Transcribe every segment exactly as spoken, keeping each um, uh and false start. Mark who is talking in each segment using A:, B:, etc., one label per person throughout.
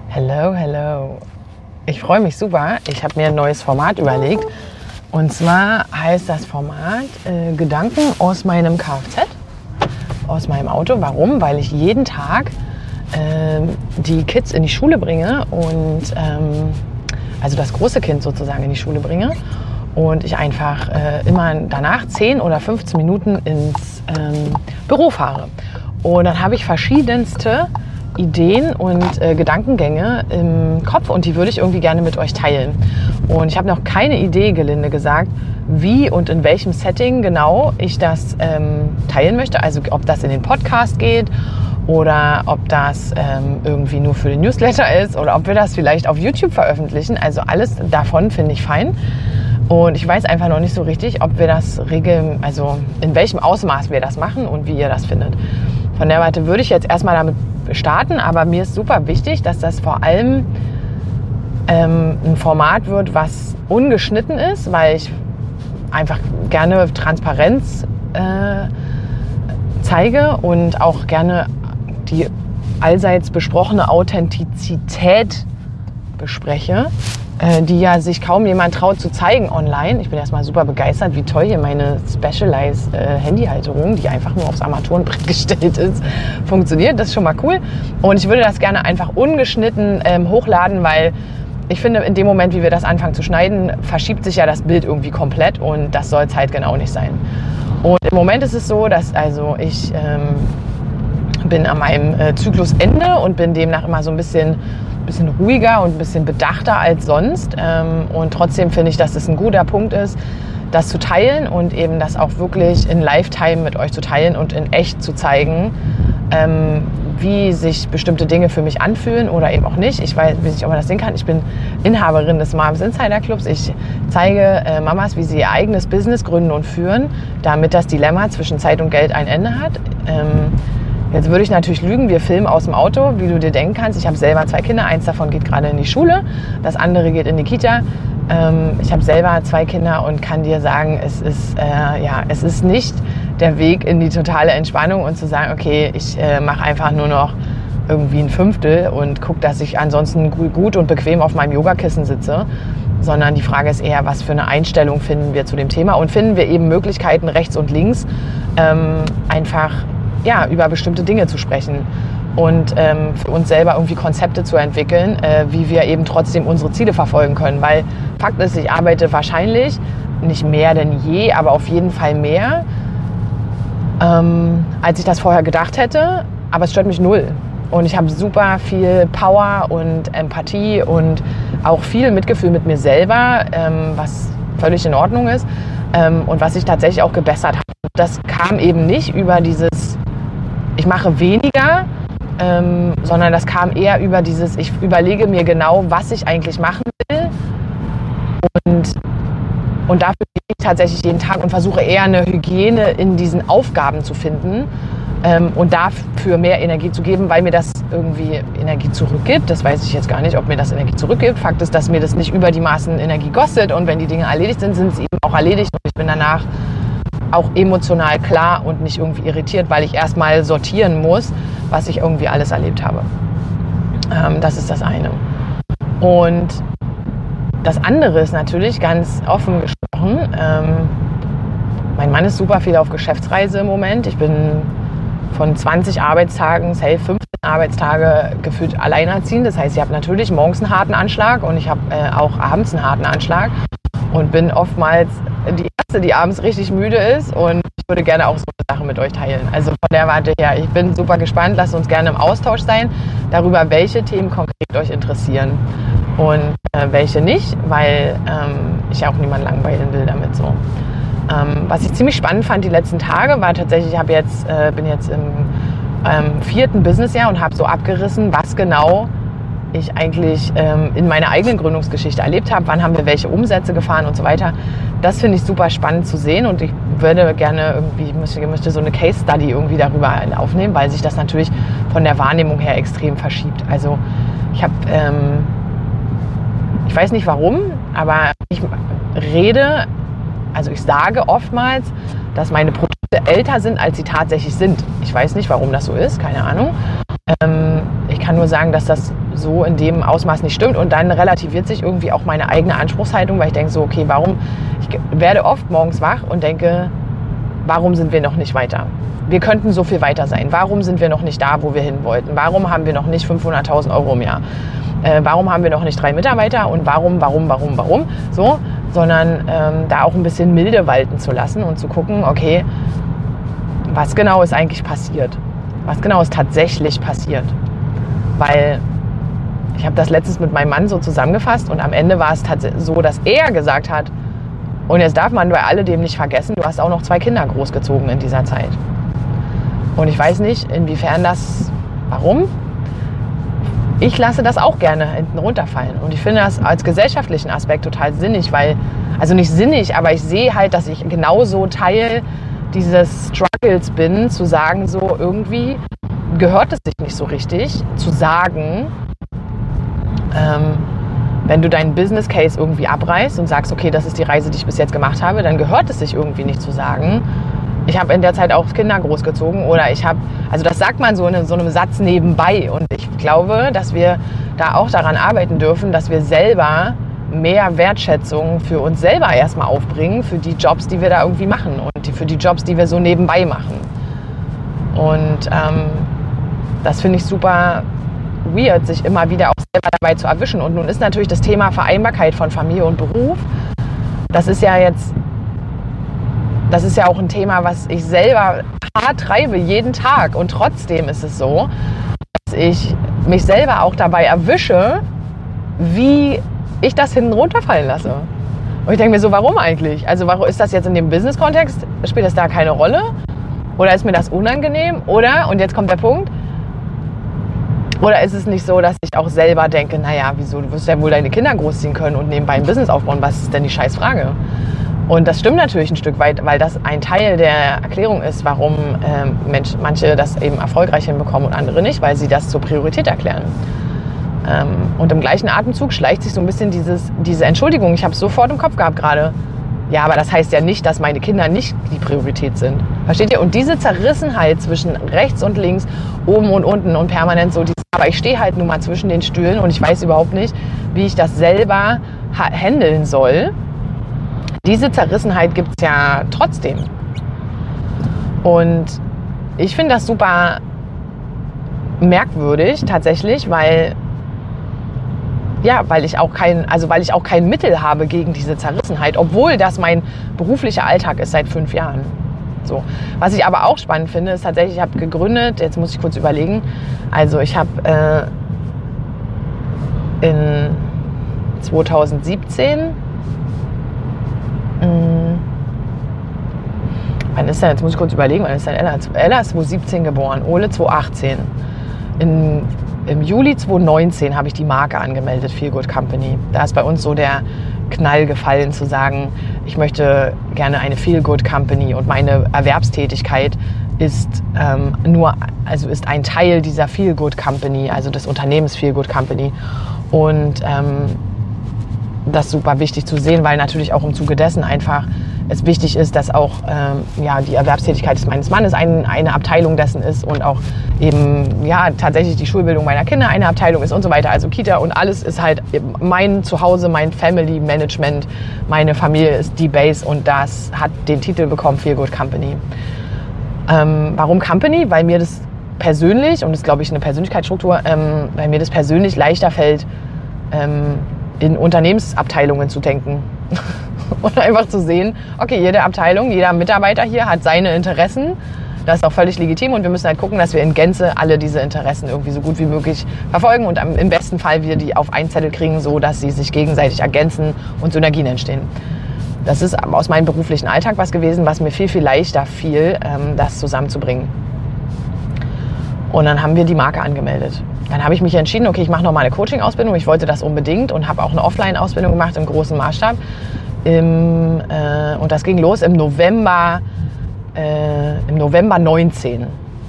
A: Hello, hello. Ich freue mich super. Ich habe mir ein neues Format überlegt. Und zwar heißt das Format äh, Gedanken aus meinem Kfz, aus meinem Auto. Warum? Weil ich jeden Tag äh, die Kids in die Schule bringe und ähm, also das große Kind sozusagen in die Schule bringe. Und ich einfach äh, immer danach zehn oder fünfzehn Minuten ins ähm, Büro fahre. Und dann habe ich verschiedenste Ideen und äh, Gedankengänge im Kopf und die würde ich irgendwie gerne mit euch teilen. Und ich habe noch keine Idee, gelinde gesagt, wie und in welchem Setting genau ich das ähm, teilen möchte. Also ob das in den Podcast geht oder ob das ähm, irgendwie nur für den Newsletter ist oder ob wir das vielleicht auf YouTube veröffentlichen. Also alles davon finde ich fein. Und ich weiß einfach noch nicht so richtig, ob wir das regeln, also in welchem Ausmaß wir das machen und wie ihr das findet. Von der Seite würde ich jetzt erstmal damit starten, aber mir ist super wichtig, dass das vor allem ähm, ein Format wird, was ungeschnitten ist, weil ich einfach gerne Transparenz äh, zeige und auch gerne die allseits besprochene Authentizität bespreche, äh, die ja sich kaum jemand traut zu zeigen online. Ich bin erstmal super begeistert, wie toll hier meine Specialized äh, Handyhalterung, die einfach nur aufs Armaturenbrett gestellt ist, funktioniert. Das ist schon mal cool. Und ich würde das gerne einfach ungeschnitten ähm, hochladen, weil ich finde, in dem Moment, wie wir das anfangen zu schneiden, verschiebt sich ja das Bild irgendwie komplett und das soll es halt genau nicht sein. Und im Moment ist es so, dass also ich ähm, bin an meinem äh, Zyklusende und bin demnach immer so ein bisschen bisschen ruhiger und ein bisschen bedachter als sonst. Und trotzdem finde ich, dass es ein guter Punkt ist, das zu teilen und eben das auch wirklich in Lifetime mit euch zu teilen und in echt zu zeigen, wie sich bestimmte Dinge für mich anfühlen oder eben auch nicht. Ich weiß nicht, ob man das sehen kann. Ich bin Inhaberin des Moms Insider Clubs. Ich zeige Mamas, wie sie ihr eigenes Business gründen und führen, damit das Dilemma zwischen Zeit und Geld ein Ende hat. Jetzt würde ich natürlich lügen, wir filmen aus dem Auto, wie du dir denken kannst. Ich habe selber zwei Kinder, eins davon geht gerade in die Schule, das andere geht in die Kita. Ähm, ich habe selber zwei Kinder und kann dir sagen, es ist, äh, ja, es ist nicht der Weg in die totale Entspannung und zu sagen, okay, ich äh, mache einfach nur noch irgendwie ein Fünftel und gucke, dass ich ansonsten gut und bequem auf meinem Yogakissen sitze. Sondern die Frage ist eher, was für eine Einstellung finden wir zu dem Thema und finden wir eben Möglichkeiten rechts und links ähm, einfach ja, über bestimmte Dinge zu sprechen und ähm, für uns selber irgendwie Konzepte zu entwickeln, äh, wie wir eben trotzdem unsere Ziele verfolgen können. Weil Fakt ist, ich arbeite wahrscheinlich nicht mehr denn je, aber auf jeden Fall mehr, ähm, als ich das vorher gedacht hätte. Aber es stört mich null. Und ich habe super viel Power und Empathie und auch viel Mitgefühl mit mir selber, ähm, was völlig in Ordnung ist ähm, und was sich tatsächlich auch gebessert hat. Das kam eben nicht über dieses ich mache weniger, ähm, sondern das kam eher über dieses, ich überlege mir genau, was ich eigentlich machen will und, und dafür gehe ich tatsächlich jeden Tag und versuche eher eine Hygiene in diesen Aufgaben zu finden ähm, und dafür mehr Energie zu geben, weil mir das irgendwie Energie zurückgibt. Das weiß ich jetzt gar nicht, ob mir das Energie zurückgibt. Fakt ist, dass mir das nicht über die Maßen Energie kostet und wenn die Dinge erledigt sind, sind sie eben auch erledigt und ich bin danach auch emotional klar und nicht irgendwie irritiert, weil ich erstmal sortieren muss, was ich irgendwie alles erlebt habe. Ähm, das ist das eine. Und das andere ist natürlich ganz offen gesprochen, ähm, mein Mann ist super viel auf Geschäftsreise im Moment. Ich bin von zwanzig Arbeitstagen, safe fünfzehn Arbeitstage gefühlt alleinerziehend. Das heißt, ich habe natürlich morgens einen harten Anschlag und ich habe äh, auch abends einen harten Anschlag und bin oftmals die Erste, die abends richtig müde ist und ich würde gerne auch so eine Sache mit euch teilen. Also von der Warte her, ich bin super gespannt, lasst uns gerne im Austausch sein darüber, welche Themen konkret euch interessieren und äh, welche nicht, weil ähm, ich auch niemanden langweilen will damit so. Ähm, was ich ziemlich spannend fand die letzten Tage, war tatsächlich, ich habe jetzt, äh, bin jetzt im ähm, vierten Businessjahr und habe so abgerissen, was genau ich eigentlich ähm, in meiner eigenen Gründungsgeschichte erlebt habe, wann haben wir welche Umsätze gefahren und so weiter. Das finde ich super spannend zu sehen und ich würde gerne irgendwie, möchte, möchte so eine Case Study irgendwie darüber aufnehmen, weil sich das natürlich von der Wahrnehmung her extrem verschiebt. Also ich habe, ähm, ich weiß nicht warum, aber ich rede, also ich sage oftmals, dass meine Produkte älter sind, als sie tatsächlich sind. Ich weiß nicht, warum das so ist, keine Ahnung. Ähm, ich kann nur sagen, dass das so in dem Ausmaß nicht stimmt. Und dann relativiert sich irgendwie auch meine eigene Anspruchshaltung, weil ich denke so, okay, warum, ich werde oft morgens wach und denke, warum sind wir noch nicht weiter? Wir könnten so viel weiter sein. Warum sind wir noch nicht da, wo wir hin wollten? Warum haben wir noch nicht fünfhunderttausend Euro im Jahr? Äh, warum haben wir noch nicht drei Mitarbeiter? Und warum, warum, warum, warum? So, sondern ähm, da auch ein bisschen Milde walten zu lassen und zu gucken, okay, was genau ist eigentlich passiert? Was genau ist tatsächlich passiert? Weil ich habe das letztens mit meinem Mann so zusammengefasst und am Ende war es tatsächlich so, dass er gesagt hat, und jetzt darf man bei alledem nicht vergessen, du hast auch noch zwei Kinder großgezogen in dieser Zeit. Und ich weiß nicht, inwiefern das, warum? Ich lasse das auch gerne hinten runterfallen. Und ich finde das als gesellschaftlichen Aspekt total sinnig, weil, also nicht sinnig, aber ich sehe halt, dass ich genauso Teil dieses Struggles bin, zu sagen, so irgendwie gehört es sich nicht so richtig, zu sagen, ähm, wenn du deinen Business Case irgendwie abreißt und sagst, okay, das ist die Reise, die ich bis jetzt gemacht habe, dann gehört es sich irgendwie nicht zu sagen, ich habe in der Zeit auch Kinder großgezogen oder ich habe, also das sagt man so in so einem Satz nebenbei und ich glaube, dass wir da auch daran arbeiten dürfen, dass wir selber mehr Wertschätzung für uns selber erstmal aufbringen, für die Jobs, die wir da irgendwie machen und die, für die Jobs, die wir so nebenbei machen. Und ähm, das finde ich super weird, sich immer wieder auch selber dabei zu erwischen. Und nun ist natürlich das Thema Vereinbarkeit von Familie und Beruf, das ist ja jetzt, das ist ja auch ein Thema, was ich selber hart treibe, jeden Tag. Und trotzdem ist es so, dass ich mich selber auch dabei erwische, wie ich das hinten runterfallen lasse. Und ich denke mir so, warum eigentlich? Also warum ist das jetzt in dem Business-Kontext, spielt das da keine Rolle? Oder ist mir das unangenehm? Oder, und jetzt kommt der Punkt, oder ist es nicht so, dass ich auch selber denke, naja, wieso, du wirst ja wohl deine Kinder großziehen können und nebenbei ein Business aufbauen, was ist denn die Scheißfrage? Und das stimmt natürlich ein Stück weit, weil das ein Teil der Erklärung ist, warum ähm, Mensch, manche das eben erfolgreich hinbekommen und andere nicht, weil sie das zur Priorität erklären. Ähm, und im gleichen Atemzug schleicht sich so ein bisschen dieses, diese Entschuldigung, ich habe es sofort im Kopf gehabt gerade, ja, aber das heißt ja nicht, dass meine Kinder nicht die Priorität sind. Versteht ihr? Und diese Zerrissenheit zwischen rechts und links, oben und unten und permanent so, dieses, aber ich stehe halt nun mal zwischen den Stühlen und ich weiß überhaupt nicht, wie ich das selber ha- handeln soll. Diese Zerrissenheit gibt es ja trotzdem. Und ich finde das super merkwürdig tatsächlich, weil ja, weil ich auch kein, also weil ich auch kein Mittel habe gegen diese Zerrissenheit, obwohl das mein beruflicher Alltag ist seit fünf Jahren. So. Was ich aber auch spannend finde, ist tatsächlich, ich habe gegründet, jetzt muss ich kurz überlegen, also ich habe äh, in zwanzig siebzehn, mh, wann ist denn, jetzt muss ich kurz überlegen, wann ist denn Ella? Ella ist zwanzig siebzehn geboren, Ole zwanzig achtzehn. In Im Juli zwanzig neunzehn habe ich die Marke angemeldet, Feel Good Company. Da ist bei uns so der Knall gefallen, zu sagen, ich möchte gerne eine Feel Good Company und meine Erwerbstätigkeit ist ähm, nur, also ist ein Teil dieser Feel Good Company, also des Unternehmens Feel Good Company. Und ähm, das ist super wichtig zu sehen, weil natürlich auch im Zuge dessen einfach es wichtig ist, dass auch ähm, ja, die Erwerbstätigkeit meines Mannes ein, eine Abteilung dessen ist und auch eben ja, tatsächlich die Schulbildung meiner Kinder eine Abteilung ist und so weiter. Also Kita und alles ist halt mein Zuhause, mein Family Management, meine Familie ist die Base und das hat den Titel bekommen, Feel Good Company. Ähm, warum Company? Weil mir das persönlich, und das ist glaube ich eine Persönlichkeitsstruktur, ähm, weil mir das persönlich leichter fällt, ähm, in Unternehmensabteilungen zu denken. Und einfach zu sehen, okay, jede Abteilung, jeder Mitarbeiter hier hat seine Interessen. Das ist auch völlig legitim und wir müssen halt gucken, dass wir in Gänze alle diese Interessen irgendwie so gut wie möglich verfolgen und im besten Fall wir die auf einen Zettel kriegen, so dass sie sich gegenseitig ergänzen und Synergien entstehen. Das ist aus meinem beruflichen Alltag was gewesen, was mir viel, viel leichter fiel, das zusammenzubringen. Und dann haben wir die Marke angemeldet. Dann habe ich mich entschieden, okay, ich mache noch mal eine Coaching-Ausbildung. Ich wollte das unbedingt und habe auch eine Offline-Ausbildung gemacht im großen Maßstab. Im, äh, und das ging los im November, äh, im November neunzehn.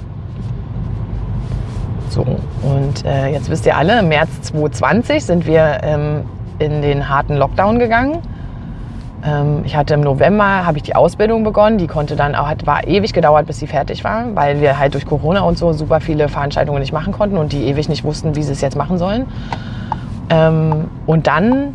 A: So, und äh, jetzt wisst ihr alle, im März zwanzig zwanzig sind wir ähm, in den harten Lockdown gegangen. Ähm, ich hatte im November, habe ich die Ausbildung begonnen. Die konnte dann auch, hat, war ewig gedauert, bis sie fertig war, weil wir halt durch Corona und so super viele Veranstaltungen nicht machen konnten und die ewig nicht wussten, wie sie es jetzt machen sollen. Ähm, und dann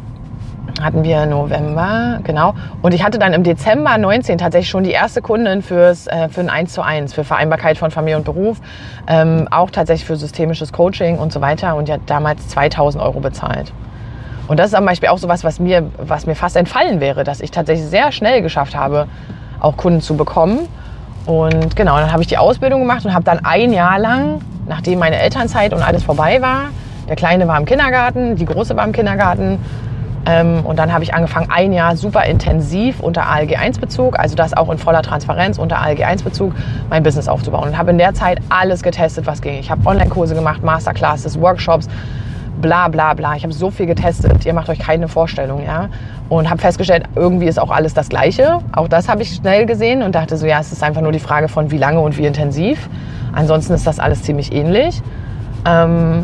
A: hatten wir November, genau. Und ich hatte dann im Dezember neunzehn tatsächlich schon die erste Kundin fürs, äh, für ein eins zu eins, für Vereinbarkeit von Familie und Beruf, ähm, auch tatsächlich für systemisches Coaching und so weiter. Und die hat damals zweitausend Euro bezahlt. Und das ist zum Beispiel auch so was, was mir, was mir fast entfallen wäre, dass ich tatsächlich sehr schnell geschafft habe, auch Kunden zu bekommen. Und genau, dann habe ich die Ausbildung gemacht und habe dann ein Jahr lang, nachdem meine Elternzeit und alles vorbei war, der Kleine war im Kindergarten, die Große war im Kindergarten, Ähm, und dann habe ich angefangen, ein Jahr super intensiv unter A L G eins Bezug, also das auch in voller Transparenz unter A L G eins Bezug, mein Business aufzubauen. Und habe in der Zeit alles getestet, was ging. Ich habe Online-Kurse gemacht, Masterclasses, Workshops, bla bla bla. Ich habe so viel getestet, ihr macht euch keine Vorstellung, ja. Und habe festgestellt, irgendwie ist auch alles das Gleiche. Auch das habe ich schnell gesehen und dachte so, ja, es ist einfach nur die Frage von wie lange und wie intensiv. Ansonsten ist das alles ziemlich ähnlich. Ähm,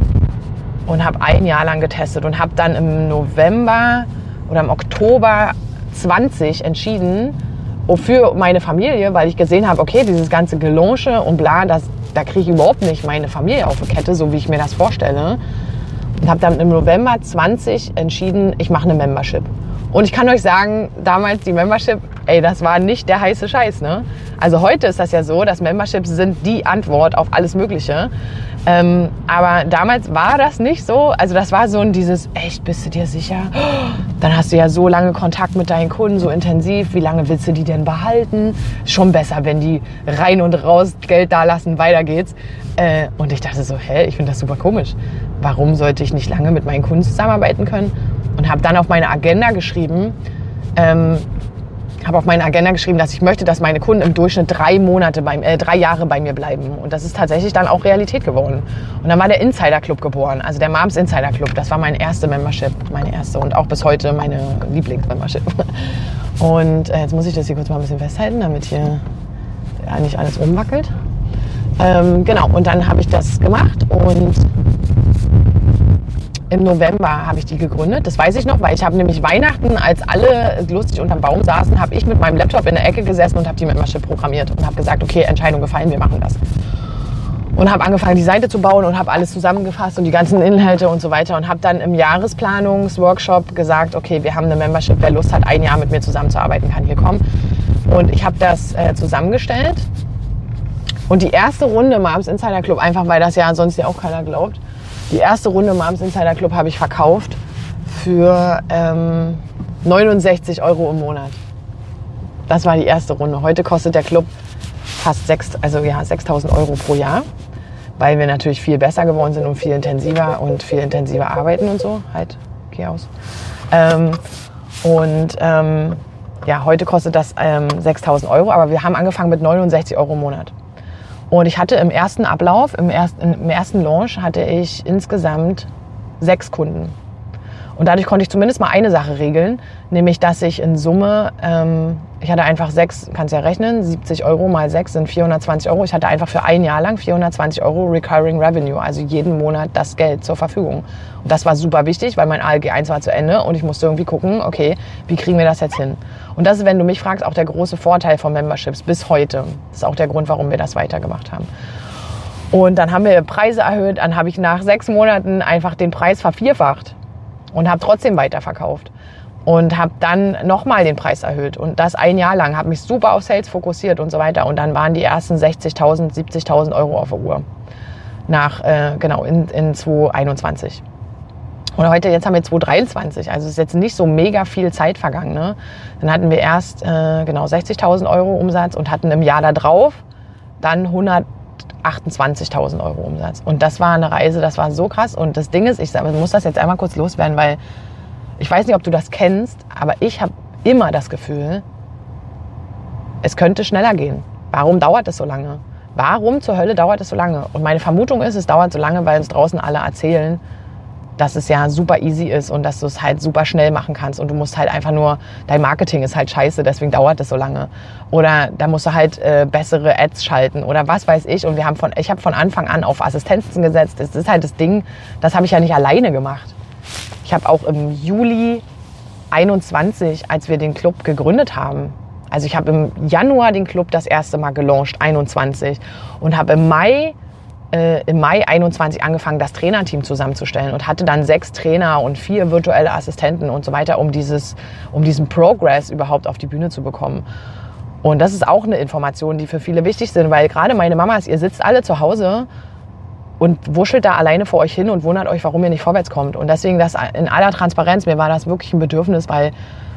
A: Und habe ein Jahr lang getestet und habe dann im November oder im Oktober zwanzig entschieden, für meine Familie, weil ich gesehen habe, okay, dieses ganze Gelaunche und bla, das, da kriege ich überhaupt nicht meine Familie auf die Kette, so wie ich mir das vorstelle. Und habe dann im November zwanzig entschieden, ich mache eine Membership. Und ich kann euch sagen, damals die Membership, ey, das war nicht der heiße Scheiß, ne? Also heute ist das ja so, dass Memberships sind die Antwort auf alles Mögliche. Ähm, aber damals war das nicht so. Also das war so ein dieses, echt, bist du dir sicher? Dann hast du ja so lange Kontakt mit deinen Kunden, so intensiv. Wie lange willst du die denn behalten? Schon besser, wenn die rein und raus Geld da lassen, weiter geht's. Äh, und ich dachte so, hä, ich finde das super komisch. Warum sollte ich nicht lange mit meinen Kunden zusammenarbeiten können? Und habe dann auf meine Agenda geschrieben, ähm, habe auf meine Agenda geschrieben, dass ich möchte, dass meine Kunden im Durchschnitt drei Monate, beim, äh, drei Jahre bei mir bleiben. Und das ist tatsächlich dann auch Realität geworden. Und dann war der Insider Club geboren, also der Moms Insider Club. Das war meine erste Membership, meine erste und auch bis heute meine Lieblings-Membership. Und äh, jetzt muss ich das hier kurz mal ein bisschen festhalten, damit hier ja, nicht alles umwackelt. Ähm, genau, und dann habe ich das gemacht und im November habe ich die gegründet, das weiß ich noch, weil ich habe nämlich Weihnachten, als alle lustig unterm Baum saßen, habe ich mit meinem Laptop in der Ecke gesessen und habe die Membership programmiert und habe gesagt, okay, Entscheidung gefallen, wir machen das. Und habe angefangen, die Seite zu bauen und habe alles zusammengefasst und die ganzen Inhalte und so weiter und habe dann im Jahresplanungsworkshop gesagt, okay, wir haben eine Membership, wer Lust hat, ein Jahr mit mir zusammenzuarbeiten, kann hier kommen. Und ich habe das äh, zusammengestellt und die erste Runde Moms Insider Club, einfach weil das ja sonst ja auch keiner glaubt, die erste Runde Moms Insider Club habe ich verkauft für ähm, neunundsechzig Euro im Monat. Das war die erste Runde. Heute kostet der Club fast sechs, also ja, sechstausend Euro pro Jahr, weil wir natürlich viel besser geworden sind und viel intensiver und viel intensiver arbeiten und so. Halt, geh aus. Ähm, und ähm, ja, heute kostet das ähm, sechstausend Euro, aber wir haben angefangen mit neunundsechzig Euro im Monat. Und ich hatte im ersten Ablauf, im ersten, im ersten Launch, hatte ich insgesamt sechs Kunden. Und dadurch konnte ich zumindest mal eine Sache regeln, nämlich dass ich in Summe, ähm, ich hatte einfach sechs, kannst ja rechnen, siebzig Euro mal sechs sind vierhundertzwanzig Euro. Ich hatte einfach für ein Jahr lang vierhundertzwanzig Euro Recurring Revenue, also jeden Monat das Geld zur Verfügung. Und das war super wichtig, weil mein A L G eins war zu Ende und ich musste irgendwie gucken, okay, wie kriegen wir das jetzt hin? Und das ist, wenn du mich fragst, auch der große Vorteil von Memberships bis heute. Das ist auch der Grund, warum wir das weitergemacht haben. Und dann haben wir Preise erhöht, dann habe ich nach sechs Monaten einfach den Preis vervierfacht und habe trotzdem weiterverkauft. Und habe dann nochmal den Preis erhöht und das ein Jahr lang, habe mich super auf Sales fokussiert und so weiter. Und dann waren die ersten sechzigtausend, siebzigtausend Euro auf der Uhr, nach, äh, genau, in, in zwanzig einundzwanzig. Und heute, jetzt haben wir zwanzig dreiundzwanzig, also ist jetzt nicht so mega viel Zeit vergangen. Ne? Dann hatten wir erst äh, genau sechzigtausend Euro Umsatz und hatten im Jahr darauf dann hundertachtundzwanzigtausend Euro Umsatz. Und das war eine Reise, das war so krass. Und das Ding ist, ich muss das jetzt einmal kurz loswerden, weil ich weiß nicht, ob du das kennst, aber ich habe immer das Gefühl, es könnte schneller gehen. Warum dauert es so lange? Warum zur Hölle dauert es so lange? Und meine Vermutung ist, es dauert so lange, weil uns draußen alle erzählen, dass es ja super easy ist und dass du es halt super schnell machen kannst und du musst halt einfach nur, dein Marketing ist halt scheiße, deswegen dauert es so lange. Oder da musst du halt äh, bessere Ads schalten oder was weiß ich. Und wir haben von, ich habe von Anfang an auf Assistenzen gesetzt. Das ist halt das Ding, das habe ich ja nicht alleine gemacht. Ich habe auch im Juli einundzwanzig, als wir den Club gegründet haben. Also ich habe im Januar den Club das erste Mal gelauncht, einundzwanzig. Und habe im Mai, äh, im Mai einundzwanzig angefangen, das Trainerteam zusammenzustellen. Und hatte dann sechs Trainer und vier virtuelle Assistenten und so weiter, um, dieses, um diesen Progress überhaupt auf die Bühne zu bekommen. Und das ist auch eine Information, die für viele wichtig sind, weil gerade meine Mamas, ihr sitzt alle zu Hause und wuschelt da alleine vor euch hin und wundert euch, warum ihr nicht vorwärts kommt. Und deswegen das in aller Transparenz, mir war das wirklich ein Bedürfnis, weil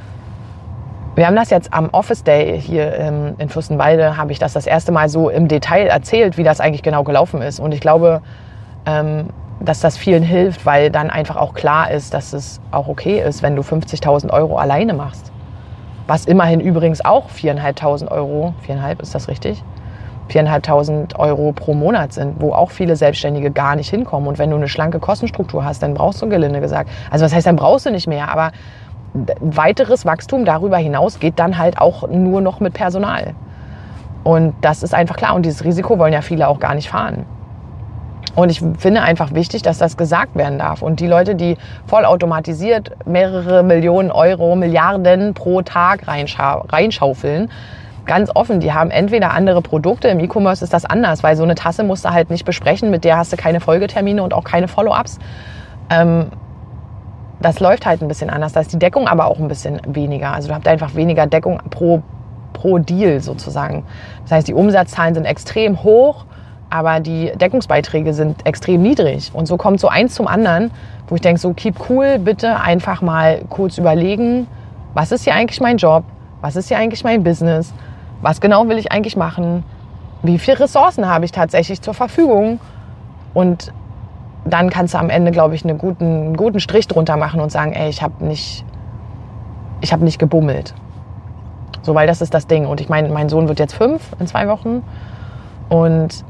A: wir haben das jetzt am Office Day hier in Fürstenwalde, habe ich das das erste Mal so im Detail erzählt, wie das eigentlich genau gelaufen ist. Und ich glaube, dass das vielen hilft, weil dann einfach auch klar ist, dass es auch okay ist, wenn du fünfzigtausend Euro alleine machst. Was immerhin übrigens auch viertausendfünfhundert Euro, viereinhalb ist das richtig? viertausendfünfhundert Euro pro Monat sind, wo auch viele Selbstständige gar nicht hinkommen. Und wenn du eine schlanke Kostenstruktur hast, dann brauchst du, gelinde gesagt, also was heißt, dann brauchst du nicht mehr, aber weiteres Wachstum darüber hinaus geht dann halt auch nur noch mit Personal. Und das ist einfach klar. Und dieses Risiko wollen ja viele auch gar nicht fahren. Und ich finde einfach wichtig, dass das gesagt werden darf. Und die Leute, die vollautomatisiert mehrere Millionen Euro, Milliarden pro Tag reinschau- reinschaufeln, ganz offen, die haben entweder andere Produkte, im E-Commerce ist das anders, weil so eine Tasse musst du halt nicht besprechen, mit der hast du keine Folgetermine und auch keine Follow-ups. Ähm, das läuft halt ein bisschen anders, da ist die Deckung aber auch ein bisschen weniger. Also du habt einfach weniger Deckung pro, pro Deal sozusagen. Das heißt, die Umsatzzahlen sind extrem hoch, aber die Deckungsbeiträge sind extrem niedrig. Und so kommt so eins zum anderen, wo ich denke, so keep cool, bitte einfach mal kurz überlegen, was ist hier eigentlich mein Job, was ist hier eigentlich mein Business, was genau will ich eigentlich machen, wie viele Ressourcen habe ich tatsächlich zur Verfügung. Und dann kannst du am Ende, glaube ich, einen guten, einen guten Strich drunter machen und sagen, ey, ich habe nicht, ich habe nicht gebummelt. So, weil das ist das Ding. Und ich meine, mein Sohn wird jetzt fünf in zwei Wochen. Und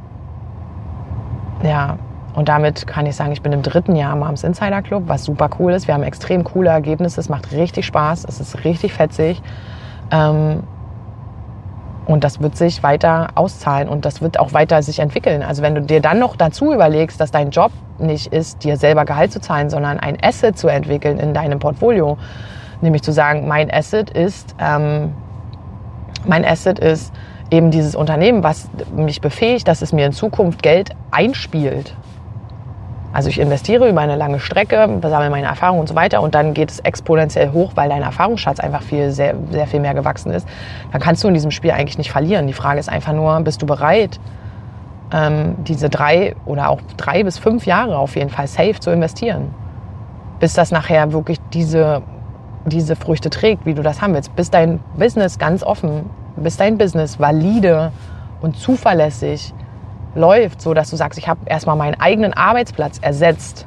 A: ja, und damit kann ich sagen, ich bin im dritten Jahr im Moms Insider Club, was super cool ist. Wir haben extrem coole Ergebnisse, es macht richtig Spaß, es ist richtig fetzig. Ähm, und das wird sich weiter auszahlen und das wird auch weiter sich entwickeln. Also wenn du dir dann noch dazu überlegst, dass dein Job nicht ist, dir selber Gehalt zu zahlen, sondern ein Asset zu entwickeln in deinem Portfolio, nämlich zu sagen, mein Asset ist, ähm, mein Asset ist eben dieses Unternehmen, was mich befähigt, dass es mir in Zukunft Geld einspielt. Also ich investiere über eine lange Strecke, sammle meine Erfahrungen und so weiter und dann geht es exponentiell hoch, weil dein Erfahrungsschatz einfach viel, sehr, sehr viel mehr gewachsen ist. Dann kannst du in diesem Spiel eigentlich nicht verlieren. Die Frage ist einfach nur, bist du bereit, ähm, diese drei oder auch drei bis fünf Jahre auf jeden Fall safe zu investieren, bis das nachher wirklich diese, diese Früchte trägt, wie du das haben willst, bis dein Business ganz offen, bis dein Business valide und zuverlässig läuft, so dass du sagst, ich habe erstmal meinen eigenen Arbeitsplatz ersetzt,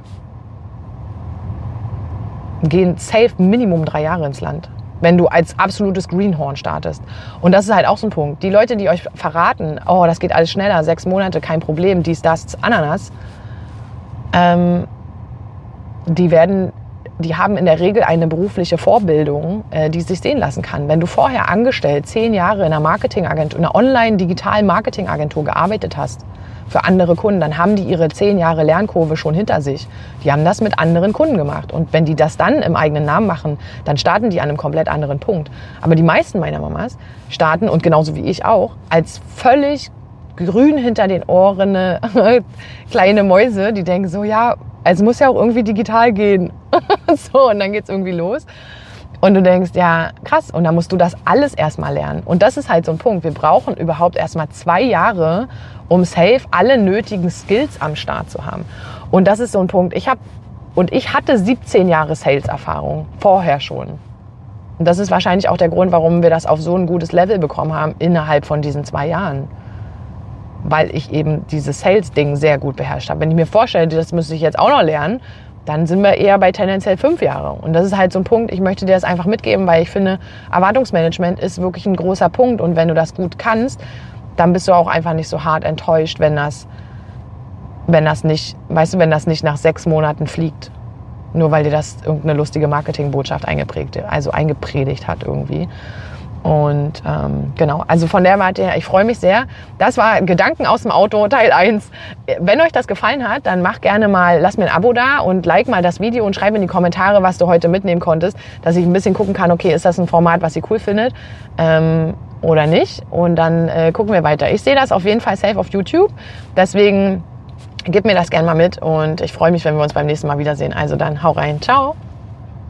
A: gehen safe Minimum drei Jahre ins Land, wenn du als absolutes Greenhorn startest. Und das ist halt auch so ein Punkt. Die Leute, die euch verraten, oh, das geht alles schneller, sechs Monate, kein Problem, dies, das, Ananas, ähm, die werden die haben in der Regel eine berufliche Vorbildung, die sich sehen lassen kann. Wenn du vorher angestellt zehn Jahre in einer Marketingagentur, in einer online-digitalen Marketingagentur gearbeitet hast für andere Kunden, dann haben die ihre zehn Jahre Lernkurve schon hinter sich. Die haben das mit anderen Kunden gemacht. Und wenn die das dann im eigenen Namen machen, dann starten die an einem komplett anderen Punkt. Aber die meisten meiner Mamas starten, und genauso wie ich auch, als völlig grün hinter den Ohren kleine Mäuse, die denken so, ja, es muss ja auch irgendwie digital gehen. So, und dann geht's irgendwie los. Und du denkst, ja, krass. Und dann musst du das alles erstmal lernen. Und das ist halt so ein Punkt. Wir brauchen überhaupt erstmal zwei Jahre, um safe alle nötigen Skills am Start zu haben. Und das ist so ein Punkt. Ich habe, und ich hatte siebzehn Jahre Sales-Erfahrung. Vorher schon. Und das ist wahrscheinlich auch der Grund, warum wir das auf so ein gutes Level bekommen haben innerhalb von diesen zwei Jahren. Weil ich eben dieses Sales-Ding sehr gut beherrscht habe. Wenn ich mir vorstelle, das müsste ich jetzt auch noch lernen, dann sind wir eher bei tendenziell fünf Jahre. Und das ist halt so ein Punkt, ich möchte dir das einfach mitgeben, weil ich finde, Erwartungsmanagement ist wirklich ein großer Punkt. Und wenn du das gut kannst, dann bist du auch einfach nicht so hart enttäuscht, wenn das, wenn das nicht, weißt du, wenn das nicht nach sechs Monaten fliegt. Nur weil dir das irgendeine lustige Marketingbotschaft eingeprägt, also eingepredigt hat irgendwie. Und ähm, genau, also von der Warte her, ich freue mich sehr. Das war Gedanken aus dem Auto, Teil eins. Wenn euch das gefallen hat, dann mach gerne mal, lass mir ein Abo da und like mal das Video und schreib in die Kommentare, was du heute mitnehmen konntest, dass ich ein bisschen gucken kann, okay, ist das ein Format, was ihr cool findet ähm, oder nicht. Und dann äh, gucken wir weiter. Ich sehe das auf jeden Fall safe auf YouTube, deswegen gib mir das gerne mal mit und ich freue mich, wenn wir uns beim nächsten Mal wiedersehen. Also dann, hau rein, ciao!